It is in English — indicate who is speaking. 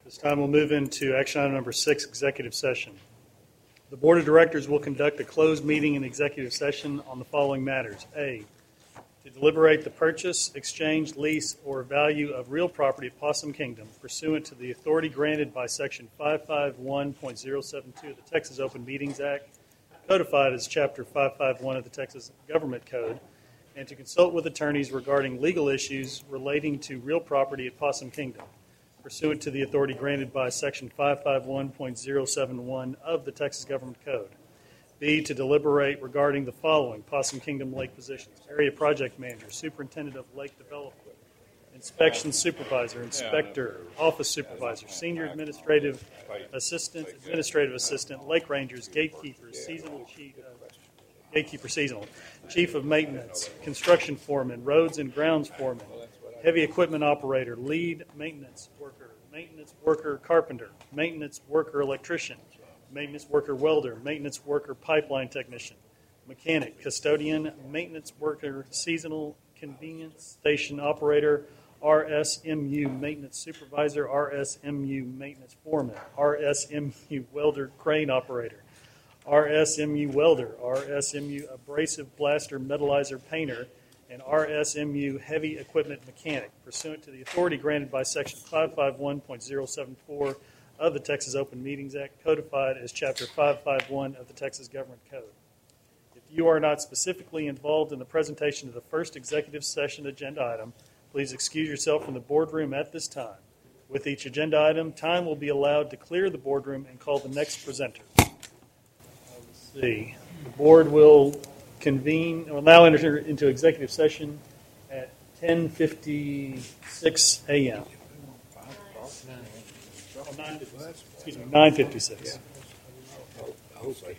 Speaker 1: This time we'll move into action item number 6, executive session. The Board of Directors will conduct a closed meeting in executive session on the following matters. A, to deliberate the purchase, exchange, lease, or value of real property at Possum Kingdom pursuant to the authority granted by Section 551.072 of the Texas Open Meetings Act, codified as Chapter 551 of the Texas Government Code, and to consult with attorneys regarding legal issues relating to real property at Possum Kingdom, pursuant to the authority granted by Section 551.071 of the Texas Government Code. B, to deliberate regarding the following Possum Kingdom Lake positions: Area Project Manager, Superintendent of Lake Development, Inspection Supervisor, Inspector, Office Supervisor, Senior Administrative Assistant, Lake Rangers, Gatekeeper, Seasonal, Chief of Maintenance, Construction Foreman, Roads and Grounds Foreman, Heavy Equipment Operator, Lead Maintenance Worker Carpenter, Maintenance Worker Electrician, Maintenance Worker Welder, Maintenance Worker Pipeline Technician, Mechanic, Custodian, Maintenance Worker Seasonal Convenience Station Operator, RSMU Maintenance Supervisor, RSMU Maintenance Foreman, RSMU Welder Crane Operator, RSMU Welder, RSMU Abrasive Blaster Metallizer Painter, and RSMU Heavy Equipment Mechanic, pursuant to the authority granted by Section 551.074 of the Texas Open Meetings Act, codified as Chapter 551 of the Texas Government Code. If you are not specifically involved in the presentation of the first executive session agenda item, please excuse yourself from the boardroom at this time. With each agenda item, time will be allowed to clear the boardroom and call the next presenter. Let's see. The board will now enter into executive session at 10:56 a.m. 9:56.